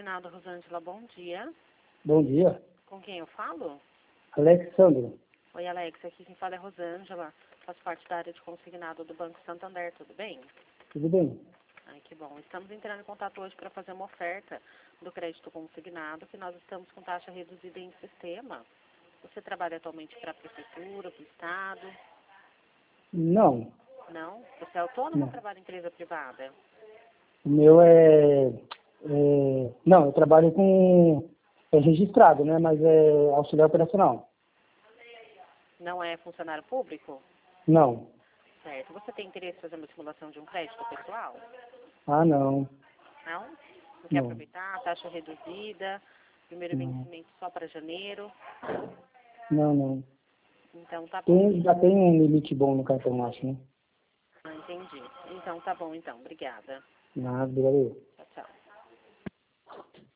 Consignado, Rosângela, bom dia. Bom dia. Com quem eu falo? Alexandre. Oi, Alex, aqui quem fala é Rosângela, faço parte da área de consignado do Banco Santander, tudo bem? Tudo bem? Ai, que bom. Estamos entrando em contato hoje para fazer uma oferta do crédito consignado, que nós estamos com taxa reduzida em sistema. Você trabalha atualmente para a Prefeitura, para o Estado? Não. Não? Você é autônomo ou Não. trabalha em empresa privada? O meu Não, eu trabalho com... É registrado, né? Mas é auxiliar operacional. Não é funcionário público? Não. Certo. Você tem interesse em fazer uma simulação de um crédito pessoal? Ah, não. Não? Não quer Não. aproveitar? Taxa reduzida, primeiro Não. vencimento só para janeiro. Não, não. Então tá bom. Já tem um limite bom no cartão, acho, né? Ah, entendi. Então tá bom, então. Obrigada. Nada, obrigado.